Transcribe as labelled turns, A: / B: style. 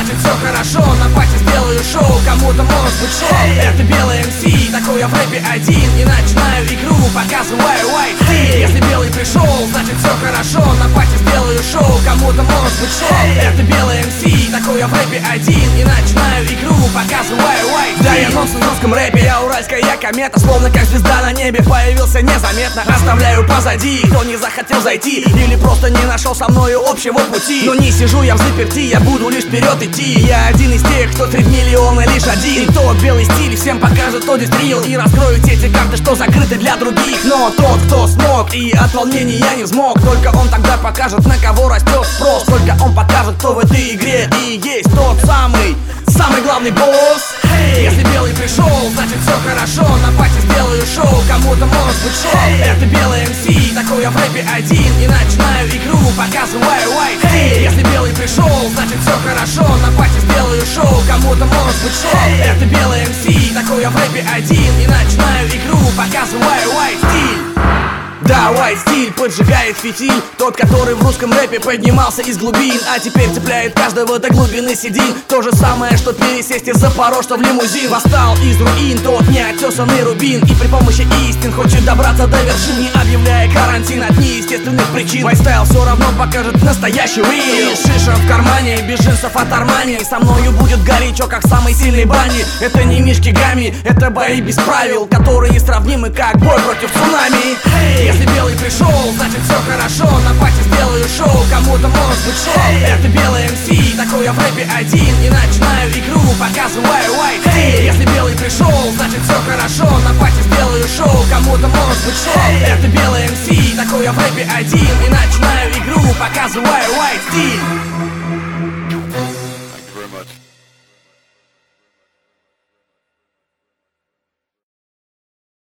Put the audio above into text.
A: значит все хорошо. На пати сделаю шоу, кому-то может быть шок. Это белый МС, такой я в рэпе один. И начинаю игру, показываю white стиль. Если белый пришел, значит все хорошо. На пати сделаю шоу, кому-то может быть шок. Это белый МС, такой я в рэпе один. И начинаю игру, показываю white стиль. Да, я нонсенс в русском рэпе, я уральская комета. Словно как звезда на небе, появился незаметно. Оставляю позади, кто не захотел зайти или просто не нашел со мною общего пути. Но не сижу я в заперти, я буду лишь вперед идти. Я один из тех, кто 3 миллиона лишь один. И тот белый стиль всем покажет, кто здесь real. И раскрою те карты, что закрыты для других. Но тот, кто смог, и от волнения я не взмок, только он тогда покажет, на кого растет спрос. Только он покажет, кто в этой игре и есть тот самый главный босс. Если белый пришел, значит все хорошо. На пати сделаю шоу, кому-то может быть шок. Это белый МС, такой я в рэпе один. И начинаю игру, показываю white стиль. Если белый пришел, значит все хорошо. На пати сделаю шоу, кому-то может быть шок. Это белый МС, такой я в рэпе один. И начинаю игру, показываю white стиль. Да, white стиль поджигает фитиль. Тот, который в русском рэпе поднимался из глубин, а теперь цепляет каждого до глубины седин. То же самое, что пересесть из Запорожца в лимузин. Восстал из руин тот неотесанный рубин, и при помощи истин хочет добраться до вершин, не объявляя карантин от неестественных причин. Мой стайл все равно покажет настоящий real. Шиша в кармане, без джинсов от Армани. Со мною будет горячо, как в самой сильной бане. Это не Мишки Гамми, это бои без правил, которые сравнимы как бой против цунами. Если белый пришел, значит все хорошо. На пати сделаю шоу, кому-то может быть шок. Это белый МС, такой я в рэпе один. И начинаю игру, показываю white стиль. Если белый пришел, значит все хорошо. На пати сделаю шоу, кому-то может быть шок. Это белый МС, такой я в рэпе один. И начинаю игру, показываю white стиль.